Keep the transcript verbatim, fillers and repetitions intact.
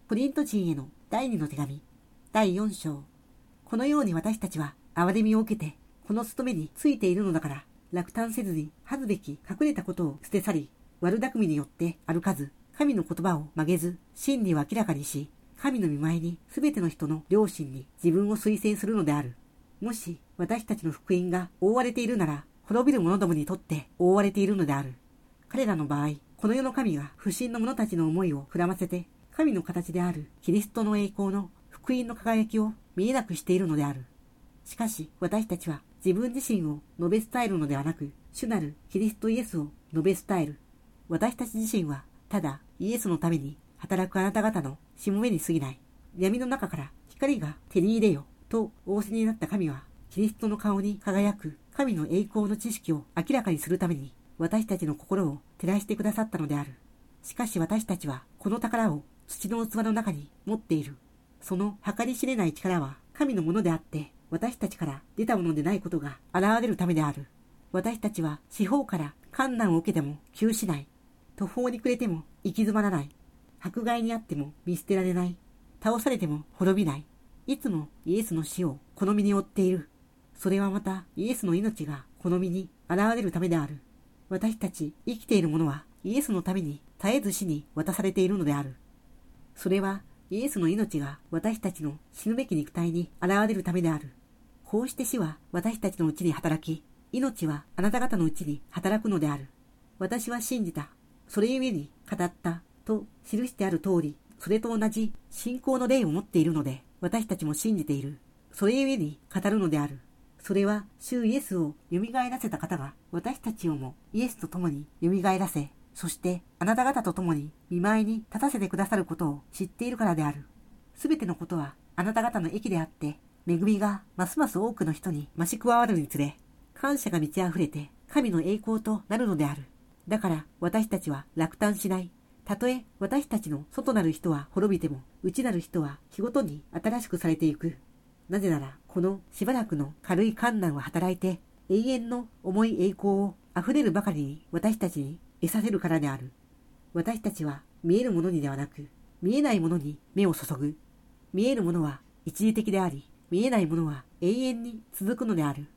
コリント人への第二の手紙、だいよん章。このように私たちは憐れみを受けて、この務めについているのだから、落胆せずに恥ずべき隠れたことを捨て去り、悪巧みによって歩かず、神の言葉を曲げず、真理を明らかにし、神の御前にすべての人の良心に自分を推薦するのである。もし私たちの福音が覆われているなら、滅びる者どもにとって覆われているのである。彼らの場合、この世の神が不信の者たちの思いをくらませて、神の形であるキリストの栄光の福音の輝きを見えなくしているのである。しかし私たちは自分自身を述べ伝えるのではなく、主なるキリストイエスを述べ伝える。私たち自身はただイエスのために働くあなた方のしもべに過ぎない。闇の中から光が照り入れよと仰せになった神は、キリストの顔に輝く神の栄光の知識を明らかにするために私たちの心を照らしてくださったのである。しかし私たちはこの宝を土の器の中に持っている。その計り知れない力は神のものであって、私たちから出たものでないことが現れるためである。私たちは四方から患難を受けても窮しない。途方に暮れても行き詰まらない。迫害にあっても見捨てられない。倒されても滅びない。いつもイエスの死を好みに追っている。それはまたイエスの命が好みに現れるためである。私たち生きている者はイエスのために絶えず死に渡されているのである。それはイエスの命が私たちの死ぬべき肉体に現れるためである。こうして死は私たちのうちに働き、命はあなた方のうちに働くのである。私は信じた。それゆえに語ったと記してある通り、それと同じ信仰の霊を持っているので、私たちも信じている。それゆえに語るのである。それは主イエスを蘇らせた方が私たちをもイエスと共に蘇らせ、そしてあなた方と共に御前に立たせてくださることを知っているからである。すべてのことはあなた方の益であって、恵みがますます多くの人に増し加わるにつれ、感謝が満ち溢れて神の栄光となるのである。だから私たちは落胆しない。たとえ私たちの外なる人は滅びても、内なる人は日ごとに新しくされていく。なぜならこのしばらくの軽い困難を働いて、永遠の重い栄光を溢れるばかりに私たちに得させるからである。私たちは見えるものにではなく、見えないものに目を注ぐ。見えるものは一時的であり、見えないものは永遠に続くのである。